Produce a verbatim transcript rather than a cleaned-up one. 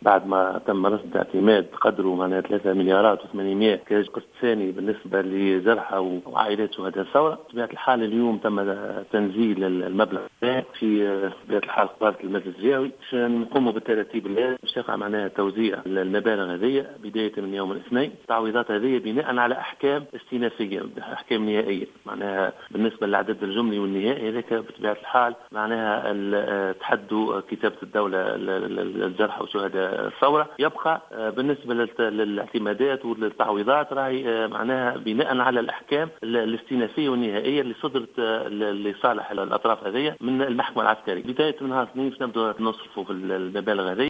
بعد ما تم رصد اعتماد قدره معناها ثلاثة مليارات وثمانمائة كقسط ثاني بالنسبة لجرحى وعائلات شهداء الثورة. بطبيعة الحال اليوم تم تنزيل المبلغ في بطبيعة الحال قرارة المجلس الجهوي باش نقوموا بالترتيب اللازم باش يقع معناها توزيع المبالغ هذه بداية من يوم الاثنين. التعويضات هذه بناء على أحكام استئنافية، أحكام نهائية معناها بالنسبة للعدد الجملي والنهائي. هذاك بطبيعة الحال معناها تحدوا كتابة الدولة الجرحى وشهداء الثورة. يبقى بالنسبة للاعتمادات والتعويضات راهي معناها بناء على الأحكام الاستئنافية والنهائية اللي صدرت لصالح الأطراف هذه من المحكمة العسكرية. بداية من نهار الاثنين نبدأ نصرفوا في المبالغ هذه.